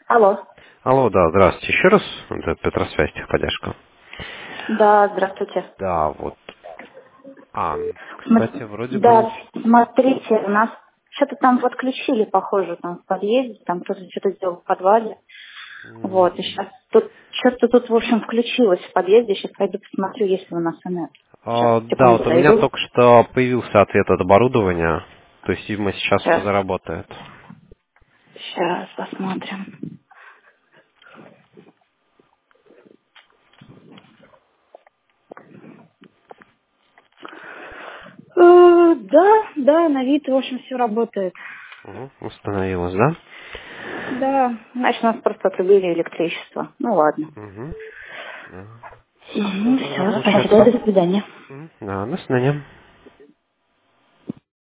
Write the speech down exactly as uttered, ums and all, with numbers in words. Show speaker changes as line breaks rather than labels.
Алло.
Алло, да, здравствуйте еще раз. Это Петросвязь, техподдержка.
Да, здравствуйте.
Да, вот. А, кстати,
Сма-
вроде бы...
Да, смотрите, у нас что-то там подключили, похоже, там в подъезде, там кто-то что-то сделал в подвале. Вот, и
м,
сейчас тут что-то тут, в общем, включилось в подъезде. Сейчас пойду посмотрю, есть ли у нас интернет. Сейчас,
а, да,
секунду,
вот у меня
зайду.
только что появился ответ от оборудования. То есть, видимо, сейчас все
Сейчас,
заработает.
сейчас посмотрим. Э, Да, да, на вид, в общем, все работает.
Угу, установилось, да?
Да, значит, у нас просто отрубили электричество. Ну ладно.
Угу. Все,
Ну,
тогда
все,
получается.
спасибо, до свидания.
М, Да, до свидания.